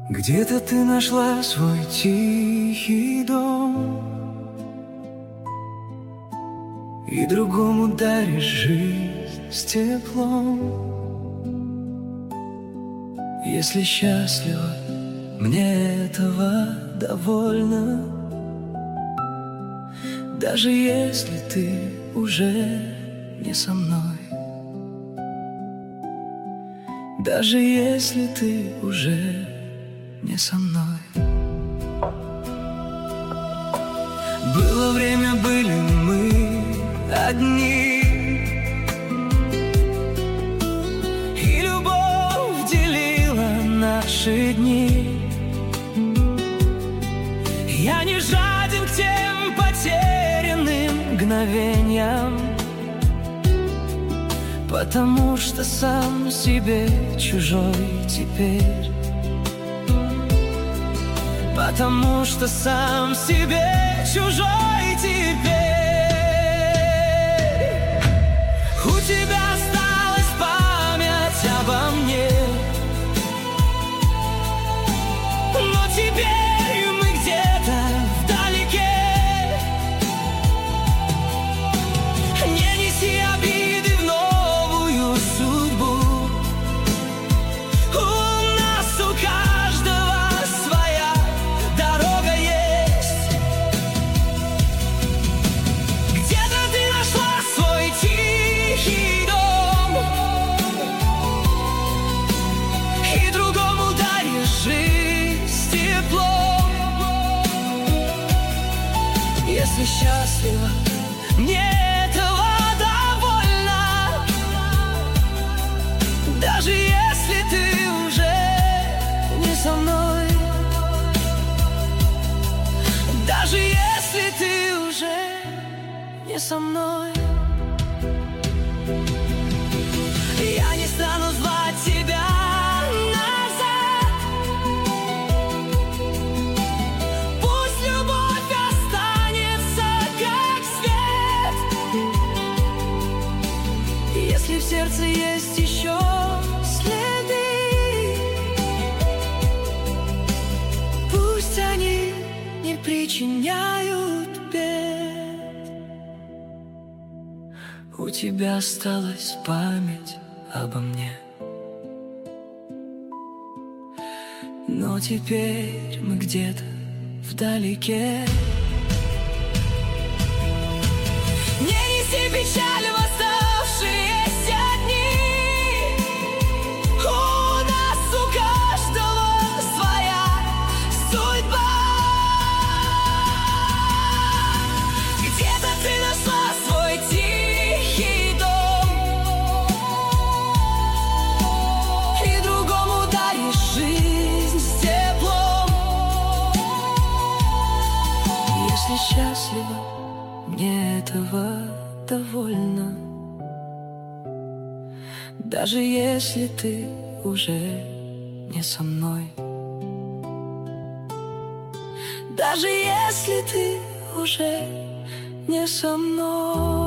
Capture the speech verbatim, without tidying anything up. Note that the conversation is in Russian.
Где-то ты нашла свой тихий дом и другому даришь жизнь с теплом. Если счастлива, мне этого довольно, даже если ты уже не со мной, даже если ты уже не со мной. Было время, были мы одни, и любовь делила наши дни. Я не жаден к тем потерянным мгновениям, потому что сам себе чужой теперь. Потому что сам себе чужой теперь. У тебя осталась память обо мне, но теперь мы где-то вдалеке. Не неси обиды в новую судьбу. У нас у каждого своя дорога есть. Где-то ты нашла свой тихий дом и другому даришь жизнь с теплом. Если счастлива, мне этого довольно, даже если ты уже не со мной, даже если ты уже не со мной. Я не стану звать тебя назад. Пусть любовь останется как свет. Если в сердце есть еще следы, пусть они не причиняют бед. У тебя осталась память обо мне, но теперь мы где-то вдалеке. Не неси печаль в оставшиеся дни. У нас у каждого своя судьба. Где-то ты нашла свой тихий дом и другому даришь жизнь с теплом. Если счастлива, мне этого довольно, даже если ты уже не со мной, даже если ты уже не со мной.